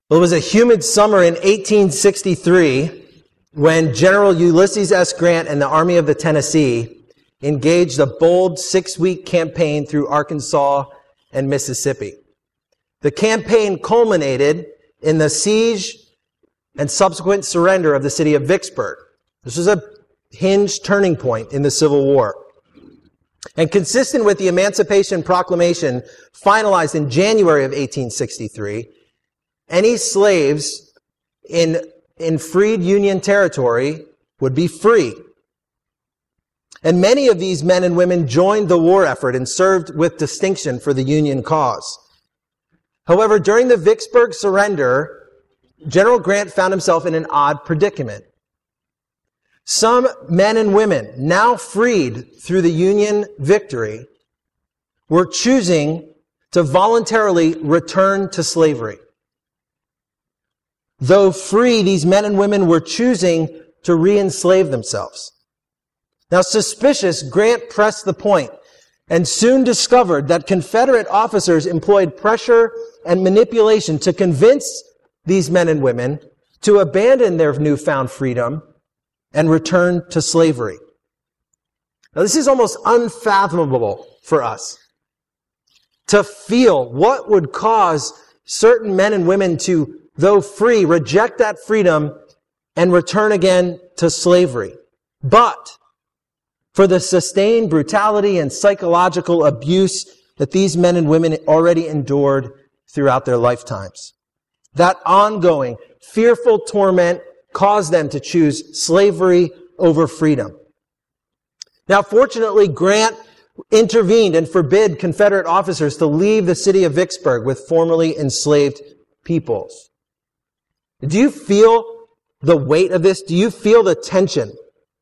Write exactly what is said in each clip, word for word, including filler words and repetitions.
Well, it was a humid summer in eighteen sixty-three when General Ulysses S. Grant and the Army of the Tennessee engaged a bold six-week campaign through Arkansas and Mississippi. The campaign culminated in the siege and subsequent surrender of the city of Vicksburg. This was a hinged turning point in the Civil War. And consistent with the Emancipation Proclamation finalized in January of eighteen sixty-three, any slaves in, in freed Union territory would be free. And many of these men and women joined the war effort and served with distinction for the Union cause. However, during the Vicksburg surrender, General Grant found himself in an odd predicament. Some men and women, now freed through the Union victory, were choosing to voluntarily return to slavery. Though free, these men and women were choosing to re-enslave themselves. Now, suspicious, Grant pressed the point and soon discovered that Confederate officers employed pressure and manipulation to convince these men and women to abandon their newfound freedom and return to slavery. Now, this is almost unfathomable for us to feel what would cause certain men and women to, though free, reject that freedom and return again to slavery. But for the sustained brutality and psychological abuse that these men and women already endured throughout their lifetimes. That ongoing, fearful torment caused them to choose slavery over freedom. Now, fortunately, Grant intervened and forbid Confederate officers to leave the city of Vicksburg with formerly enslaved peoples. Do you feel the weight of this? Do you feel the tension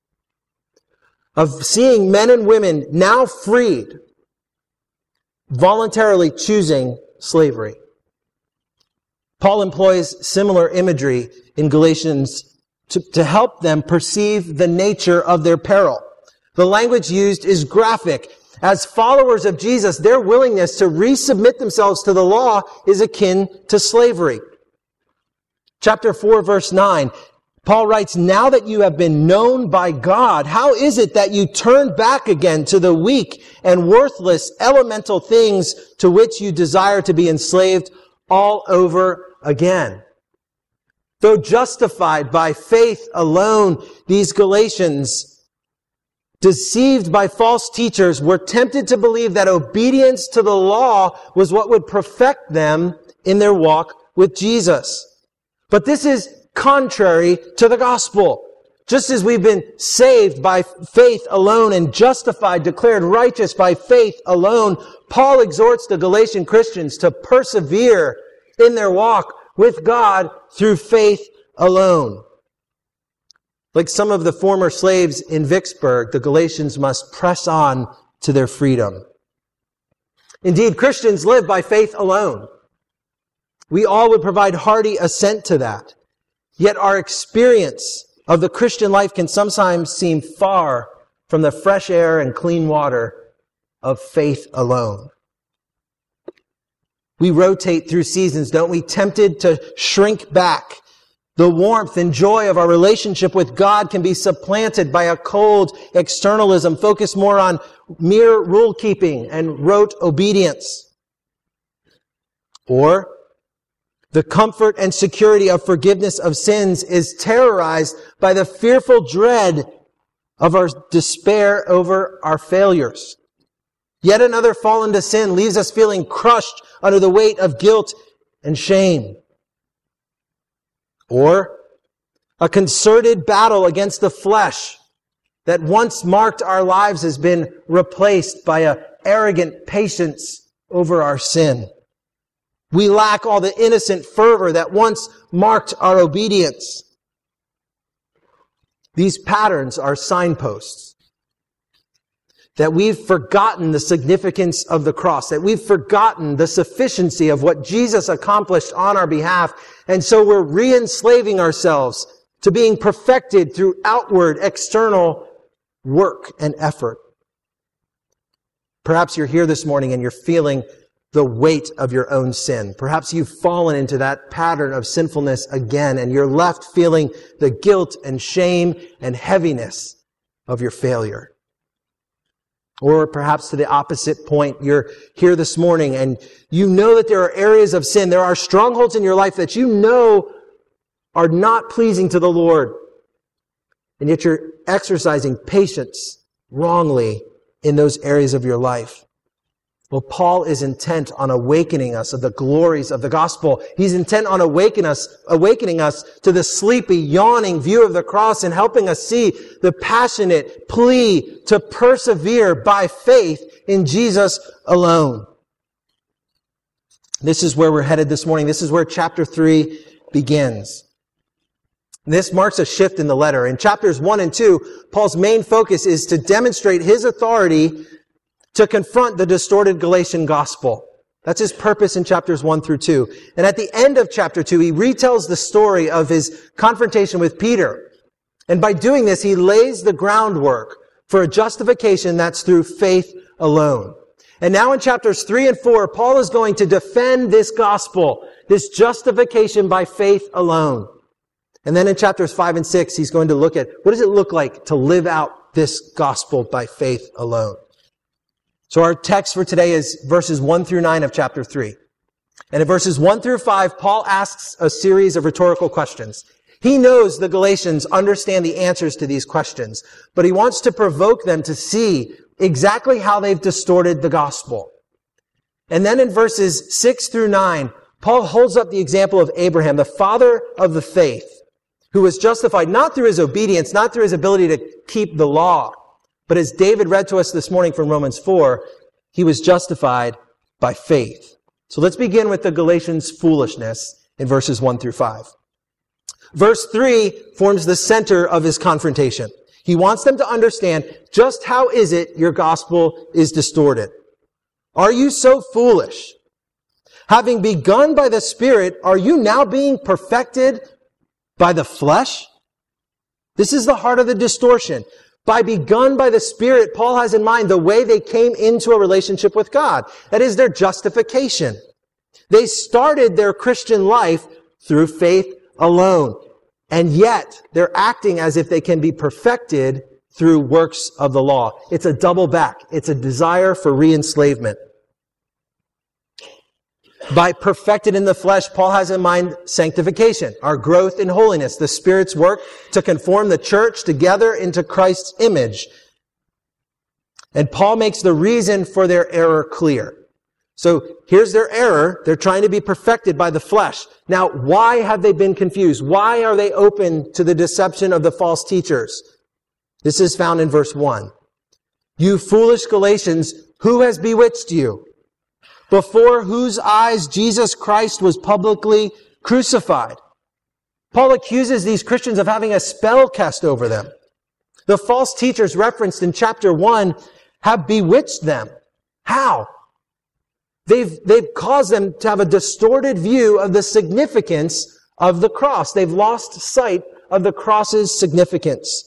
of seeing men and women now freed, voluntarily choosing slavery? Paul employs similar imagery in Galatians to, to help them perceive the nature of their peril. The language used is graphic. As followers of Jesus, their willingness to resubmit themselves to the law is akin to slavery. Chapter four, verse nine, Paul writes, "Now that you have been known by God, how is it that you turn back again to the weak and worthless elemental things to which you desire to be enslaved all over again?" Though justified by faith alone, these Galatians, deceived by false teachers, were tempted to believe that obedience to the law was what would perfect them in their walk with Jesus. But this is contrary to the gospel. Just as we've been saved by faith alone and justified, declared righteous by faith alone, Paul exhorts the Galatian Christians to persevere in their walk with God through faith alone. Like some of the former slaves in Vicksburg, the Galatians must press on to their freedom. Indeed, Christians live by faith alone. We all would provide hearty assent to that. Yet our experience of the Christian life can sometimes seem far from the fresh air and clean water of faith alone. We rotate through seasons, don't we? Tempted to shrink back. The warmth and joy of our relationship with God can be supplanted by a cold externalism focused more on mere rule keeping and rote obedience. Or the comfort and security of forgiveness of sins is terrorized by the fearful dread of our despair over our failures. Yet another fall into sin leaves us feeling crushed under the weight of guilt and shame. Or a concerted battle against the flesh that once marked our lives has been replaced by an arrogant patience over our sin. We lack all the innocent fervor that once marked our obedience. These patterns are signposts that we've forgotten the significance of the cross, that we've forgotten the sufficiency of what Jesus accomplished on our behalf, and so we're re-enslaving ourselves to being perfected through outward, external work and effort. Perhaps you're here this morning and you're feeling the weight of your own sin. Perhaps you've fallen into that pattern of sinfulness again, and you're left feeling the guilt and shame and heaviness of your failure. Or perhaps to the opposite point, you're here this morning and you know that there are areas of sin, there are strongholds in your life that you know are not pleasing to the Lord, and yet you're exercising patience wrongly in those areas of your life. Well, Paul is intent on awakening us of the glories of the gospel. He's intent on awakening us, awakening us to the sleepy, yawning view of the cross and helping us see the passionate plea to persevere by faith in Jesus alone. This is where we're headed this morning. This is where chapter three begins. This marks a shift in the letter. In chapters one and two, Paul's main focus is to demonstrate his authority to confront the distorted Galatian gospel. That's his purpose in chapters one through two. And at the end of chapter two, he retells the story of his confrontation with Peter. And by doing this, he lays the groundwork for a justification that's through faith alone. And now in chapters three and four, Paul is going to defend this gospel, this justification by faith alone. And then in chapters five and six, he's going to look at what does it look like to live out this gospel by faith alone. So our text for today is verses one through nine of chapter three. And in verses one through five, Paul asks a series of rhetorical questions. He knows the Galatians understand the answers to these questions, but he wants to provoke them to see exactly how they've distorted the gospel. And then in verses six through nine, Paul holds up the example of Abraham, the father of the faith, who was justified not through his obedience, not through his ability to keep the law, but as David read to us this morning from Romans four, he was justified by faith. So let's begin with the Galatians' foolishness in verses one through five. Verse three forms the center of his confrontation. He wants them to understand just how is it your gospel is distorted. Are you so foolish? Having begun by the Spirit, are you now being perfected by the flesh? This is the heart of the distortion. By begun by the Spirit, Paul has in mind the way they came into a relationship with God. That is their justification. They started their Christian life through faith alone. And yet, they're acting as if they can be perfected through works of the law. It's a double back. It's a desire for re-enslavement. By perfected in the flesh, Paul has in mind sanctification, our growth in holiness, the Spirit's work to conform the church together into Christ's image. And Paul makes the reason for their error clear. So here's their error. They're trying to be perfected by the flesh. Now, why have they been confused? Why are they open to the deception of the false teachers? This is found in verse one. You foolish Galatians, who has bewitched you? Before whose eyes Jesus Christ was publicly crucified. Paul accuses these Christians of having a spell cast over them. The false teachers referenced in chapter one have bewitched them. How? They've, they've caused them to have a distorted view of the significance of the cross. They've lost sight of the cross's significance.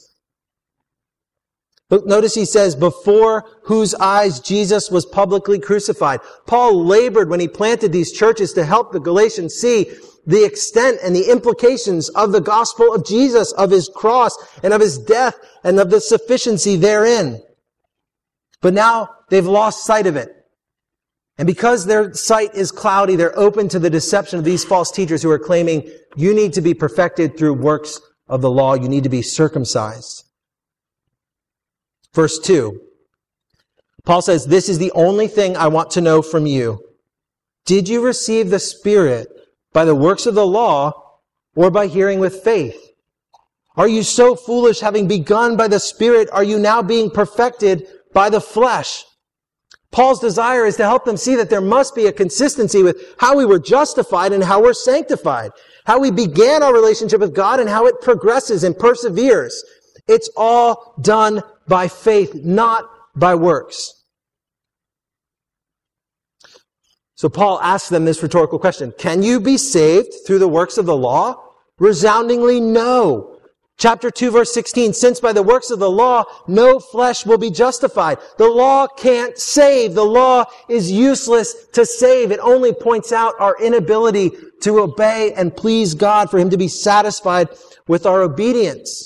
But notice he says, before whose eyes Jesus was publicly crucified. Paul labored when he planted these churches to help the Galatians see the extent and the implications of the gospel of Jesus, of his cross and of his death and of the sufficiency therein. But now they've lost sight of it. And because their sight is cloudy, they're open to the deception of these false teachers who are claiming you need to be perfected through works of the law. You need to be circumcised. Verse two, Paul says, this is the only thing I want to know from you. Did you receive the Spirit by the works of the law or by hearing with faith? Are you so foolish, having begun by the Spirit, are you now being perfected by the flesh? Paul's desire is to help them see that there must be a consistency with how we were justified and how we're sanctified, how we began our relationship with God and how it progresses and perseveres. It's all done by faith, not by works. So Paul asks them this rhetorical question. Can you be saved through the works of the law? Resoundingly no. Chapter two, verse sixteen, since by the works of the law, no flesh will be justified. The law can't save. The law is useless to save. It only points out our inability to obey and please God, for Him to be satisfied with our obedience.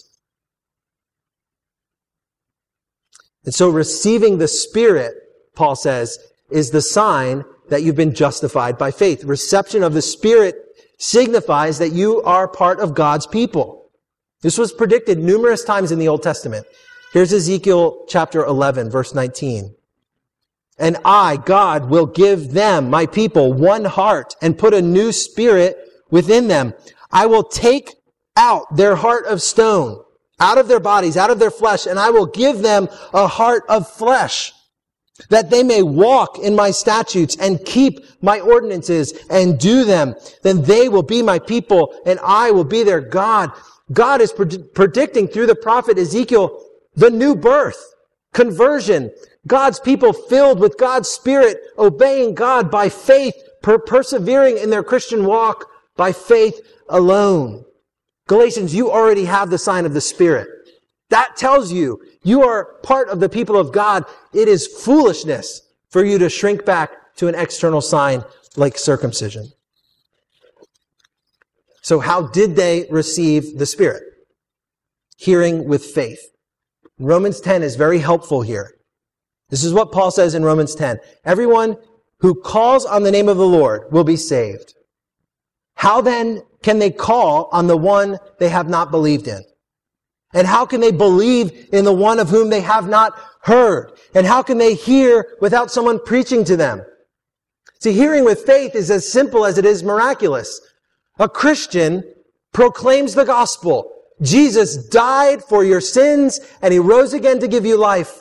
And so receiving the Spirit, Paul says, is the sign that you've been justified by faith. Reception of the Spirit signifies that you are part of God's people. This was predicted numerous times in the Old Testament. Here's Ezekiel chapter eleven, verse nineteen. And I, God, will give them, my people, one heart and put a new spirit within them. I will take out their heart of stone, out of their bodies, out of their flesh, and I will give them a heart of flesh, that they may walk in my statutes and keep my ordinances and do them. Then they will be my people and I will be their God. God is pred- predicting through the prophet Ezekiel the new birth, conversion, God's people filled with God's Spirit, obeying God by faith, per- persevering in their Christian walk by faith alone. Galatians, you already have the sign of the Spirit. That tells you you are part of the people of God. It is foolishness for you to shrink back to an external sign like circumcision. So how did they receive the Spirit? Hearing with faith. Romans ten is very helpful here. This is what Paul says in Romans ten. Everyone who calls on the name of the Lord will be saved. How then can they call on the one they have not believed in? And how can they believe in the one of whom they have not heard? And how can they hear without someone preaching to them? See, hearing with faith is as simple as it is miraculous. A Christian proclaims the gospel. Jesus died for your sins and He rose again to give you life.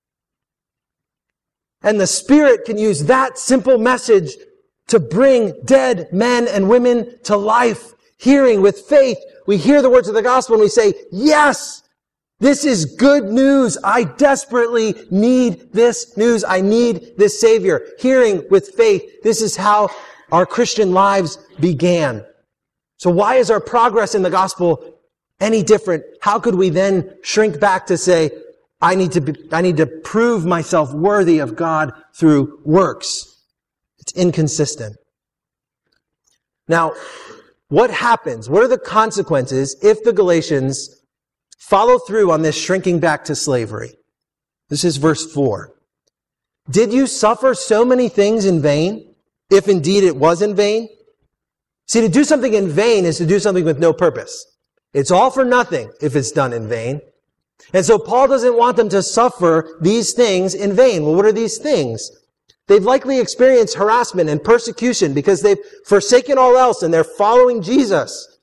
And the Spirit can use that simple message to bring dead men and women to life. Hearing with faith, we hear the words of the gospel and we say, yes, this is good news. I desperately need this news. I need this Savior. Hearing with faith, this is how our Christian lives began. So why is our progress in the gospel any different? How could we then shrink back to say, I need to be, I need to prove myself worthy of God through works? It's inconsistent. Now, what happens? What are the consequences if the Galatians follow through on this shrinking back to slavery? This is verse four. Did you suffer so many things in vain, if indeed it was in vain? See, to do something in vain is to do something with no purpose. It's all for nothing if it's done in vain. And so Paul doesn't want them to suffer these things in vain. Well, what are these things? They've likely experienced harassment and persecution because they've forsaken all else and they're following Jesus.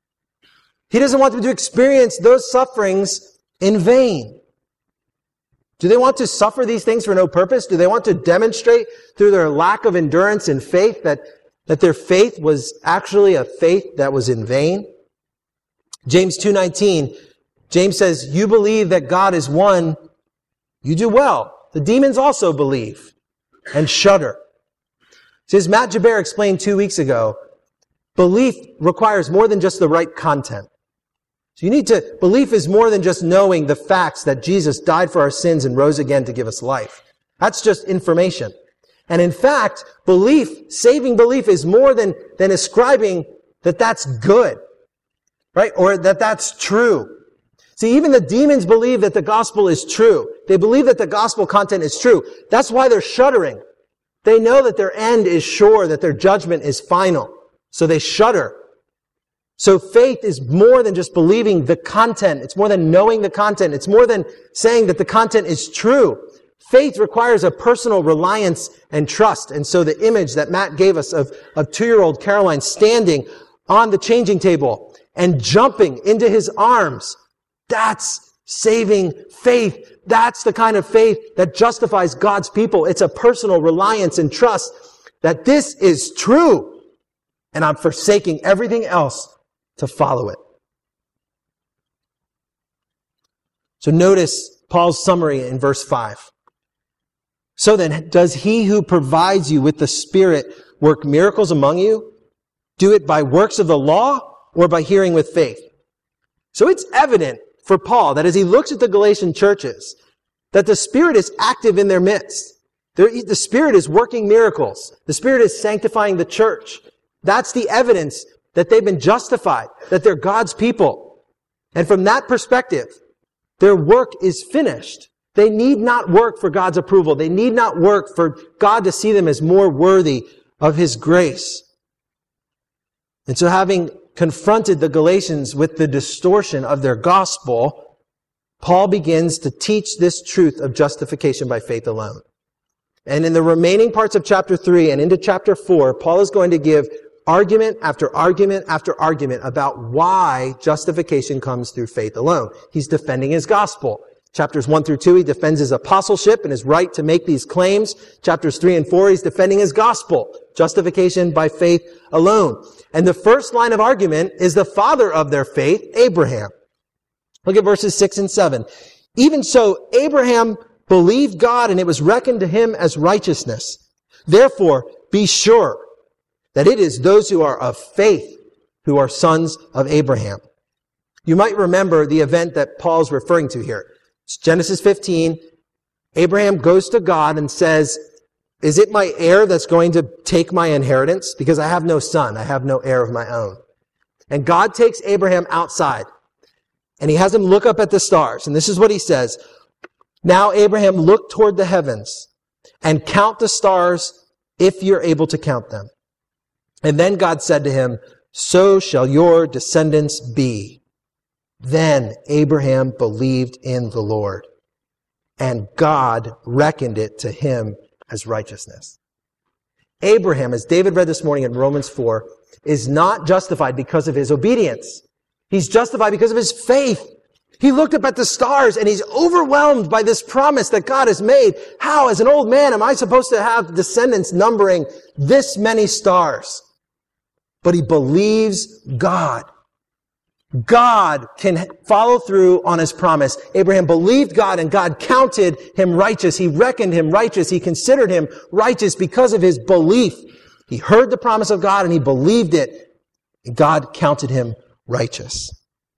He doesn't want them to experience those sufferings in vain. Do they want to suffer these things for no purpose? Do they want to demonstrate through their lack of endurance and faith that, that their faith was actually a faith that was in vain? James two nineteen, James says, you believe that God is one, you do well. The demons also believe and shudder. So as Matt Jaber explained two weeks ago, belief requires more than just the right content. So you need to, belief is more than just knowing the facts that Jesus died for our sins and rose again to give us life. That's just information. And in fact, belief, saving belief is more than, than ascribing that that's good, right? Or that that's true. See, even the demons believe that the gospel is true. They believe that the gospel content is true. That's why they're shuddering. They know that their end is sure, that their judgment is final. So they shudder. So faith is more than just believing the content. It's more than knowing the content. It's more than saying that the content is true. Faith requires a personal reliance and trust. And so the image that Matt gave us of, of two-year-old Caroline standing on the changing table and jumping into his arms, that's saving faith. That's the kind of faith that justifies God's people. It's a personal reliance and trust that this is true, and I'm forsaking everything else to follow it. So notice Paul's summary in verse five. So then, does he who provides you with the Spirit work miracles among you? Do it by works of the law or by hearing with faith? So it's evident for Paul that as he looks at the Galatian churches, that the Spirit is active in their midst. The Spirit is working miracles. The Spirit is sanctifying the church. That's the evidence that they've been justified, that they're God's people. And from that perspective, their work is finished. They need not work for God's approval. They need not work for God to see them as more worthy of His grace. And so having confronted the Galatians with the distortion of their gospel, Paul begins to teach this truth of justification by faith alone. And in the remaining parts of chapter three and into chapter four, Paul is going to give argument after argument after argument about why justification comes through faith alone. He's defending his gospel. Chapters one through two, he defends his apostleship and his right to make these claims. Chapters three and four, he's defending his gospel. Justification by faith alone. And the first line of argument is the father of their faith, Abraham. Look at verses six and seven. Even so, Abraham believed God, and it was reckoned to him as righteousness. Therefore, be sure that it is those who are of faith who are sons of Abraham. You might remember the event that Paul's referring to here. It's Genesis fifteen. Abraham goes to God and says, is it my heir that's going to take my inheritance? Because I have no son. I have no heir of my own. And God takes Abraham outside, and he has him look up at the stars. And this is what he says. Now, Abraham, look toward the heavens and count the stars if you're able to count them. And then God said to him, so shall your descendants be. Then Abraham believed in the Lord, and God reckoned it to him as righteousness. Abraham, as David read this morning in Romans four, is not justified because of his obedience. He's justified because of his faith. He looked up at the stars and he's overwhelmed by this promise that God has made. How, as an old man, am I supposed to have descendants numbering this many stars? But he believes God. God can follow through on His promise. Abraham believed God, and God counted him righteous. He reckoned him righteous. He considered him righteous because of his belief. He heard the promise of God and he believed it. And God counted him righteous.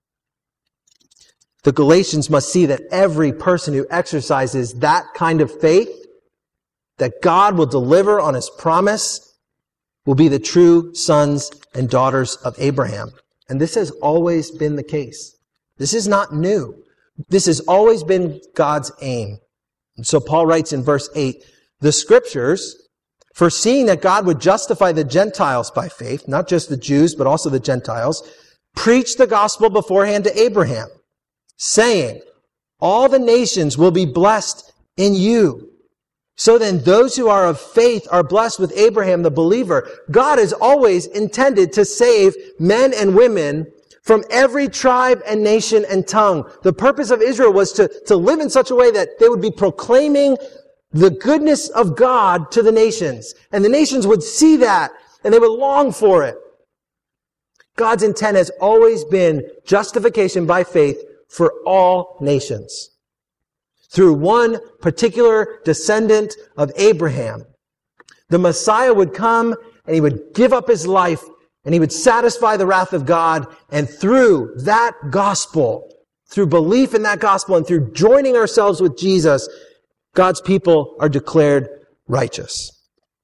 The Galatians must see that every person who exercises that kind of faith, that God will deliver on His promise, will be the true sons and daughters of Abraham. And this has always been the case. This is not new. This has always been God's aim. And so Paul writes in verse eight, the Scriptures, foreseeing that God would justify the Gentiles by faith, not just the Jews, but also the Gentiles, preached the gospel beforehand to Abraham, saying, all the nations will be blessed in you. So then those who are of faith are blessed with Abraham the believer. God has always intended to save men and women from every tribe and nation and tongue. The purpose of Israel was to, to live in such a way that they would be proclaiming the goodness of God to the nations. And the nations would see that and they would long for it. God's intent has always been justification by faith for all nations. Through one particular descendant of Abraham, the Messiah would come and He would give up His life and He would satisfy the wrath of God. And through that gospel, through belief in that gospel and through joining ourselves with Jesus, God's people are declared righteous.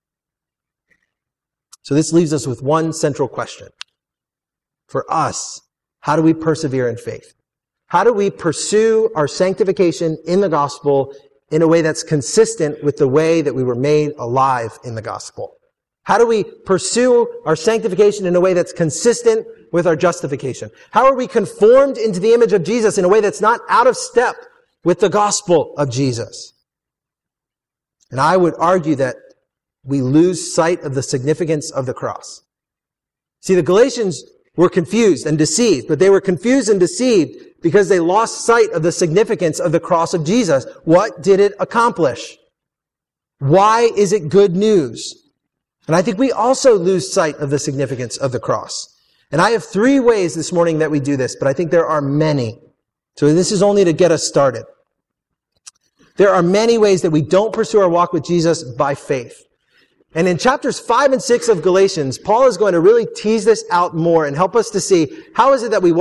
So this leaves us with one central question. For us, how do we persevere in faith? How do we pursue our sanctification in the gospel in a way that's consistent with the way that we were made alive in the gospel? How do we pursue our sanctification in a way that's consistent with our justification? How are we conformed into the image of Jesus in a way that's not out of step with the gospel of Jesus? And I would argue that we lose sight of the significance of the cross. See, the Galatians were confused and deceived, but they were confused and deceived because they lost sight of the significance of the cross of Jesus. What did it accomplish? Why is it good news? And I think we also lose sight of the significance of the cross. And I have three ways this morning that we do this, but I think there are many. So this is only to get us started. There are many ways that we don't pursue our walk with Jesus by faith. And in chapters five and six of Galatians, Paul is going to really tease this out more and help us to see how is it that we walk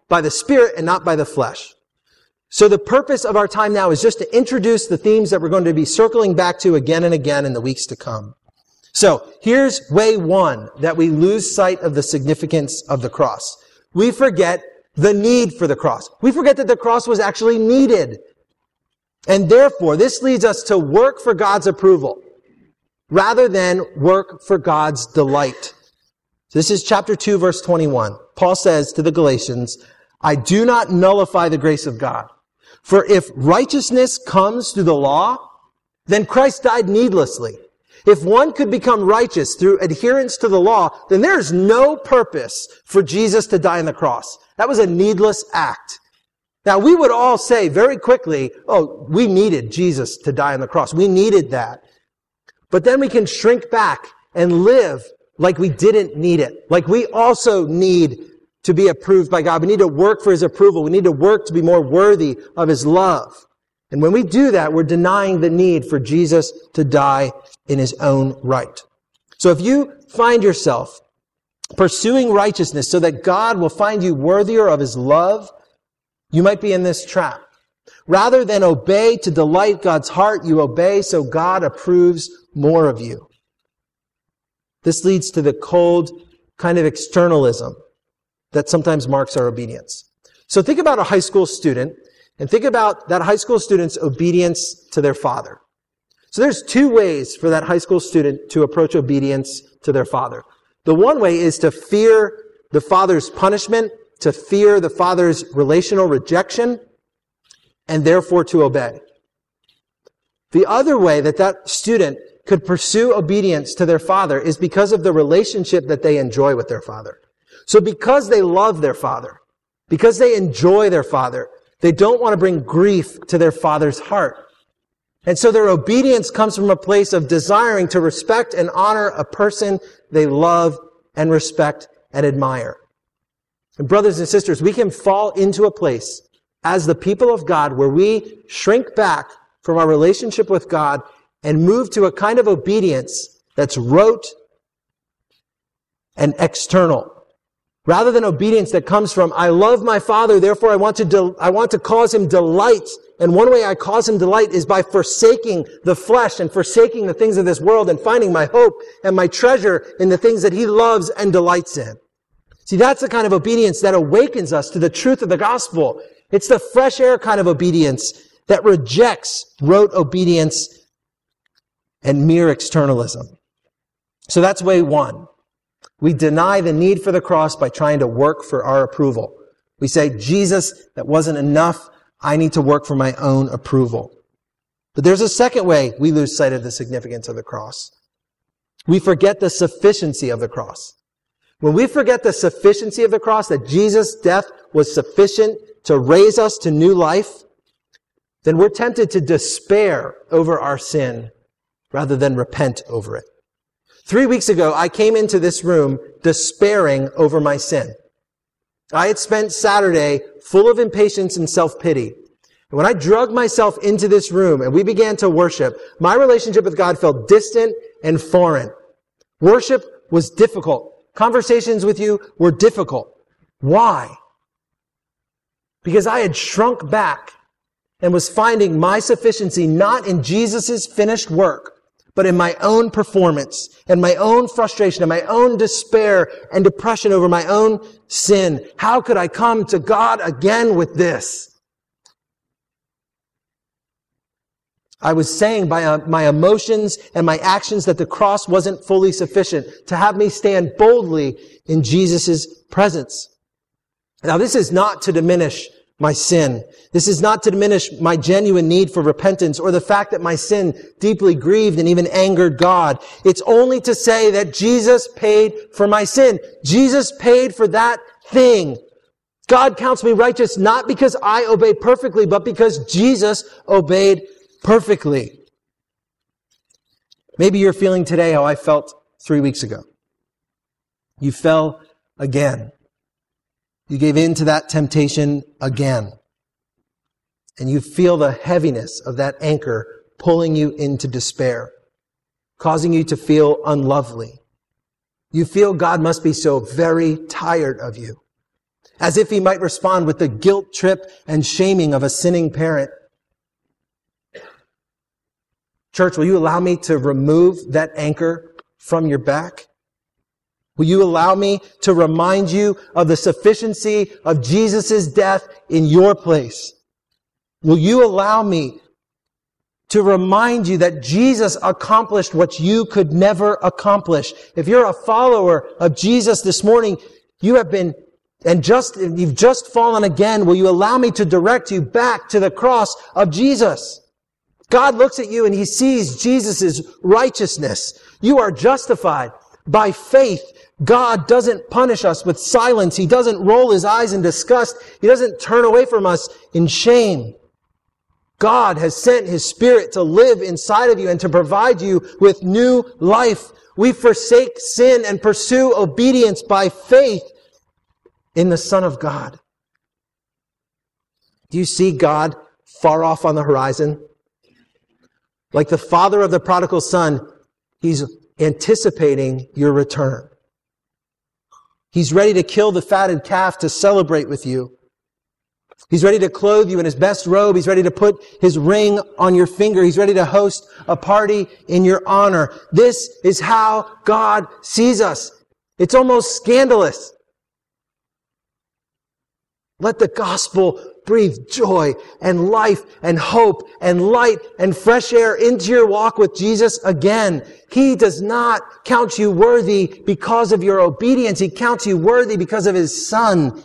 by the Spirit and not by the flesh. So the purpose of our time now is just to introduce the themes that we're going to be circling back to again and again in the weeks to come. So here's way one that we lose sight of the significance of the cross. We forget the need for the cross. We forget that the cross was actually needed. And therefore, this leads us to work for God's approval rather than work for God's delight. This is chapter two, verse twenty-one. Paul says to the Galatians, I do not nullify the grace of God. For if righteousness comes through the law, then Christ died needlessly. If one could become righteous through adherence to the law, then there is no purpose for Jesus to die on the cross. That was a needless act. Now, we would all say very quickly, oh, we needed Jesus to die on the cross. We needed that. But then we can shrink back and live like we didn't need it. Like we also need to be approved by God. We need to work for His approval. We need to work to be more worthy of His love. And when we do that, we're denying the need for Jesus to die in His own right. So if you find yourself pursuing righteousness so that God will find you worthier of His love, you might be in this trap. Rather than obey to delight God's heart, you obey so God approves more of you. This leads to the cold kind of externalism that sometimes marks our obedience. So think about a high school student and think about that high school student's obedience to their father. So there's two ways for that high school student to approach obedience to their father. The one way is to fear the father's punishment, to fear the father's relational rejection, and therefore to obey. The other way that that student could pursue obedience to their father is because of the relationship that they enjoy with their father. So because they love their father, because they enjoy their father, they don't want to bring grief to their father's heart. And so their obedience comes from a place of desiring to respect and honor a person they love and respect and admire. And brothers and sisters, we can fall into a place as the people of God where we shrink back from our relationship with God and move to a kind of obedience that's rote and external. Rather than obedience that comes from, I love my Father, therefore I want to del- I want to cause Him delight. And one way I cause Him delight is by forsaking the flesh and forsaking the things of this world and finding my hope and my treasure in the things that He loves and delights in. See, that's the kind of obedience that awakens us to the truth of the gospel. It's the fresh air kind of obedience that rejects rote obedience and mere externalism. So that's way one. We deny the need for the cross by trying to work for our approval. We say, Jesus, that wasn't enough. I need to work for my own approval. But there's a second way we lose sight of the significance of the cross. We forget the sufficiency of the cross. When we forget the sufficiency of the cross, that Jesus' death was sufficient to raise us to new life, then we're tempted to despair over our sin rather than repent over it. Three weeks ago, I came into this room despairing over my sin. I had spent Saturday full of impatience and self-pity. And when I drug myself into this room and we began to worship, my relationship with God felt distant and foreign. Worship was difficult. Conversations with you were difficult. Why? Because I had shrunk back and was finding my sufficiency not in Jesus' finished work, but in my own performance and my own frustration and my own despair and depression over my own sin. How could I come to God again with this? I was saying by uh, my emotions and my actions that the cross wasn't fully sufficient to have me stand boldly in Jesus' presence. Now, this is not to diminish my sin. This is not to diminish my genuine need for repentance or the fact that my sin deeply grieved and even angered God. It's only to say that Jesus paid for my sin. Jesus paid for that thing. God counts me righteous not because I obeyed perfectly, but because Jesus obeyed perfectly. Maybe you're feeling today how I felt three weeks ago. You fell again. You gave in to that temptation again. And you feel the heaviness of that anchor pulling you into despair, causing you to feel unlovely. You feel God must be so very tired of you. as if he might respond with the guilt trip and shaming of a sinning parent. Church, will you allow me to remove that anchor from your back? Will you allow me to remind you of the sufficiency of Jesus' death in your place? Will you allow me to remind you that Jesus accomplished what you could never accomplish? If you're a follower of Jesus this morning, you have been, and just, you've just fallen again, will you allow me to direct you back to the cross of Jesus? God looks at you and He sees Jesus' righteousness. You are justified by faith. God doesn't punish us with silence. He doesn't roll His eyes in disgust. He doesn't turn away from us in shame. God has sent His Spirit to live inside of you and to provide you with new life. We forsake sin and pursue obedience by faith in the Son of God. Do you see God far off on the horizon? Like the father of the prodigal son, He's anticipating your return. He's ready to kill the fatted calf to celebrate with you. He's ready to clothe you in His best robe. He's ready to put His ring on your finger. He's ready to host a party in your honor. This is how God sees us. It's almost scandalous. Let the gospel breathe joy and life and hope and light and fresh air into your walk with Jesus again. He does not count you worthy because of your obedience. He counts you worthy because of His Son.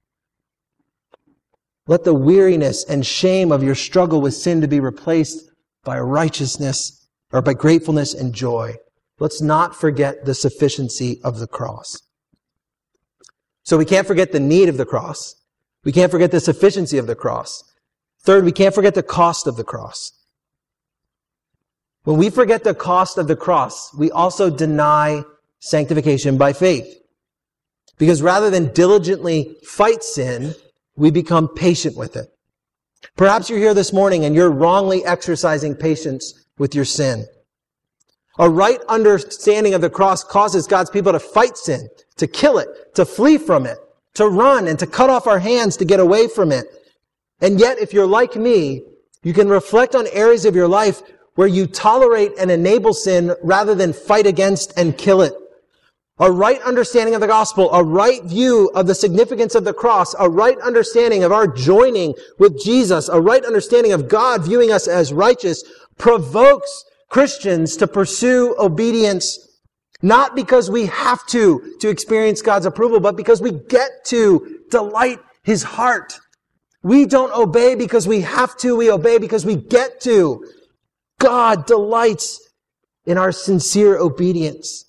Let the weariness and shame of your struggle with sin to be replaced by righteousness or by gratefulness and joy. Let's not forget the sufficiency of the cross. So we can't forget the need of the cross. We can't forget the sufficiency of the cross. Third, we can't forget the cost of the cross. When we forget the cost of the cross, we also deny sanctification by faith. Because rather than diligently fight sin, we become patient with it. Perhaps you're here this morning and you're wrongly exercising patience with your sin. A right understanding of the cross causes God's people to fight sin, to kill it, to flee from it, to run and to cut off our hands to get away from it. And yet, if you're like me, you can reflect on areas of your life where you tolerate and enable sin rather than fight against and kill it. A right understanding of the gospel, a right view of the significance of the cross, a right understanding of our joining with Jesus, a right understanding of God viewing us as righteous, provokes Christians to pursue obedience. Not because we have to, to experience God's approval, but because we get to delight His heart. We don't obey because we have to, we obey because we get to. God delights in our sincere obedience.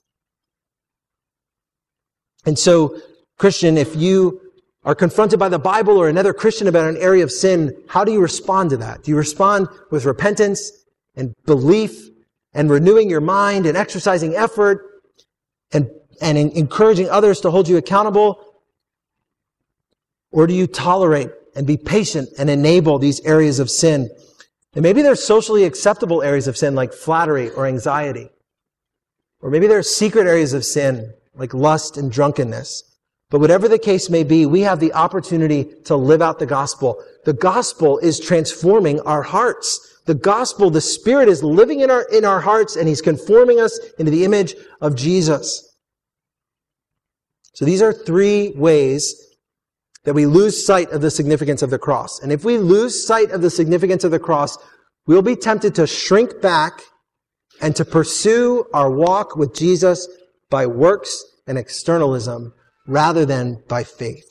And so, Christian, if you are confronted by the Bible or another Christian about an area of sin, how do you respond to that? Do you respond with repentance and belief and renewing your mind and exercising effort and, and in encouraging others to hold you accountable? Or do you tolerate and be patient and enable these areas of sin? And maybe there's socially acceptable areas of sin like flattery or anxiety. Or maybe there are secret areas of sin like lust and drunkenness. But whatever the case may be, we have the opportunity to live out the gospel. The gospel is transforming our hearts. The gospel, the Spirit is living in our, in our hearts and He's conforming us into the image of Jesus. So these are three ways that we lose sight of the significance of the cross. And if we lose sight of the significance of the cross, we'll be tempted to shrink back and to pursue our walk with Jesus by works and externalism rather than by faith.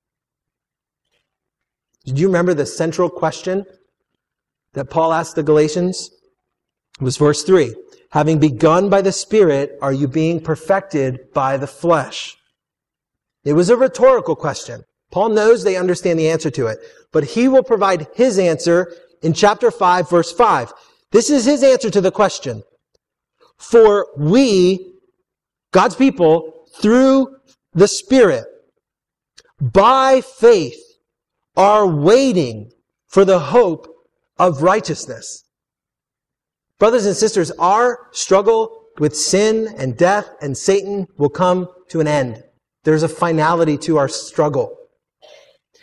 Did you remember the central question that Paul asked the Galatians? It was verse three. Having begun by the Spirit, are you being perfected by the flesh? It was a rhetorical question. Paul knows they understand the answer to it, but he will provide his answer in chapter five, verse five. This is his answer to the question. For we, God's people, through the Spirit, by faith, are waiting for the hope of righteousness. Brothers and sisters, our struggle with sin and death and Satan will come to an end. There's a finality to our struggle.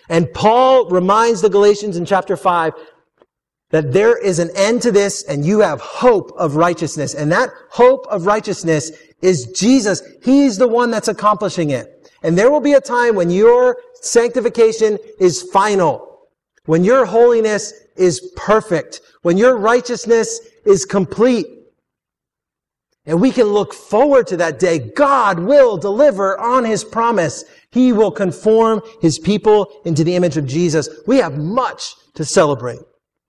And Paul reminds the Galatians in chapter five that there is an end to this and you have hope of righteousness. And that hope of righteousness is Jesus. He's the one that's accomplishing it. And there will be a time when your sanctification is final, when your holiness is perfect, when your righteousness is complete. And we can look forward to that day. God will deliver on His promise. He will conform His people into the image of Jesus. We have much to celebrate.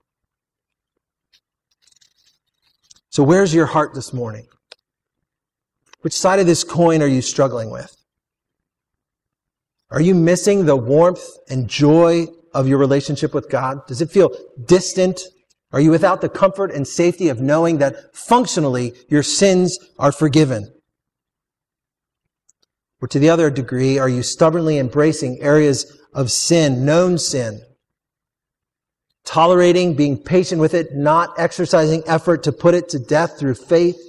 So where's your heart this morning? Which side of this coin are you struggling with? Are you missing the warmth and joy of your relationship with God? Does it feel distant? Are you without the comfort and safety of knowing that functionally your sins are forgiven? Or to the other degree, are you stubbornly embracing areas of sin, known sin, tolerating, being patient with it, not exercising effort to put it to death through faith?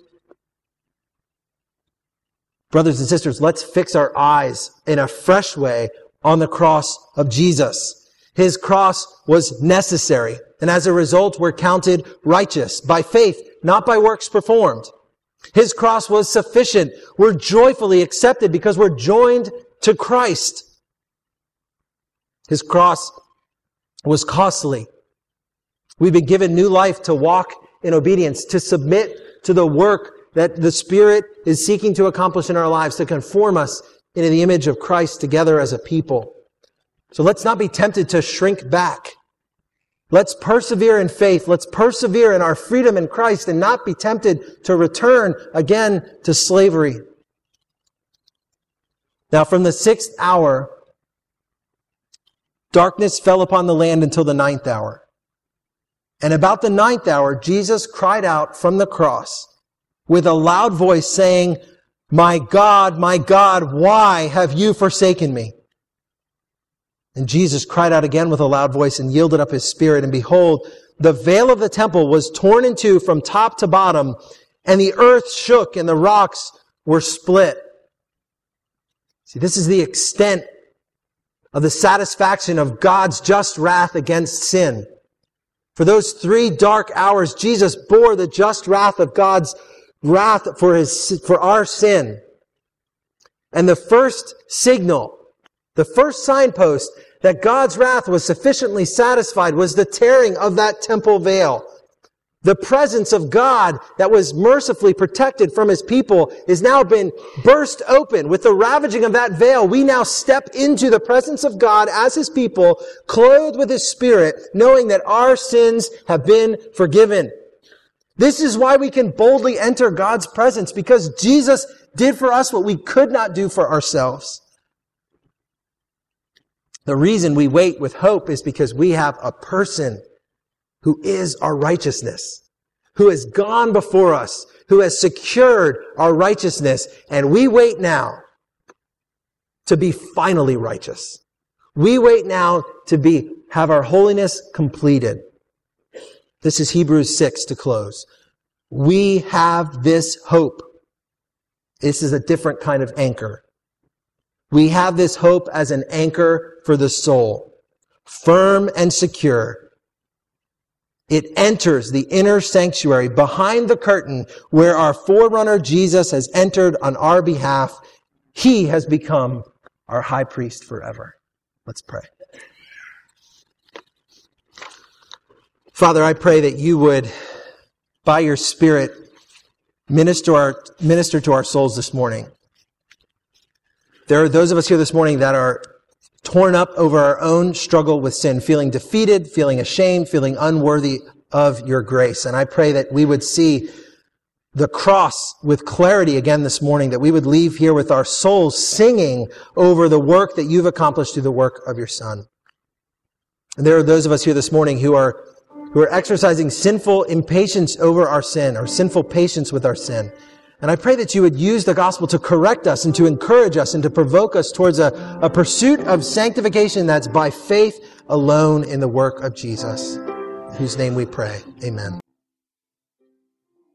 Brothers and sisters, let's fix our eyes in a fresh way on the cross of Jesus. His cross was necessary, and as a result, we're counted righteous by faith, not by works performed. His cross was sufficient. We're joyfully accepted because we're joined to Christ. His cross was costly. We've been given new life to walk in obedience, to submit to the work that the Spirit is seeking to accomplish in our lives, to conform us into the image of Christ together as a people. So let's not be tempted to shrink back. Let's persevere in faith. Let's persevere in our freedom in Christ and not be tempted to return again to slavery. Now, from the sixth hour, darkness fell upon the land until the ninth hour. And about the ninth hour, Jesus cried out from the cross with a loud voice saying, "My God, my God, why have you forsaken me?" And Jesus cried out again with a loud voice and yielded up His spirit. And behold, the veil of the temple was torn in two from top to bottom, and the earth shook and the rocks were split. See, this is the extent of the satisfaction of God's just wrath against sin. For those three dark hours, Jesus bore the just wrath of God's wrath for his, for our sin. And the first signal, the first signpost that God's wrath was sufficiently satisfied was the tearing of that temple veil. The presence of God that was mercifully protected from His people is now been burst open. With the ravaging of that veil, we now step into the presence of God as His people, clothed with His Spirit, knowing that our sins have been forgiven. This is why we can boldly enter God's presence, because Jesus did for us what we could not do for ourselves. The reason we wait with hope is because we have a person who is our righteousness, who has gone before us, who has secured our righteousness, and we wait now to be finally righteous. We wait now to be have our holiness completed. This is Hebrews six to close. We have this hope. This is a different kind of anchor. We have this hope as an anchor for the soul, firm and secure. It enters the inner sanctuary behind the curtain where our forerunner Jesus has entered on our behalf. He has become our high priest forever. Let's pray. Father, I pray that you would, by your Spirit, minister our, minister to our souls this morning. There are those of us here this morning that are torn up over our own struggle with sin, feeling defeated, feeling ashamed, feeling unworthy of your grace. And I pray that we would see the cross with clarity again this morning, that we would leave here with our souls singing over the work that you've accomplished through the work of your Son. And there are those of us here this morning who are who are exercising sinful impatience over our sin, or sinful patience with our sin. And I pray that you would use the gospel to correct us and to encourage us and to provoke us towards a, a pursuit of sanctification that's by faith alone in the work of Jesus, in whose name we pray. Amen.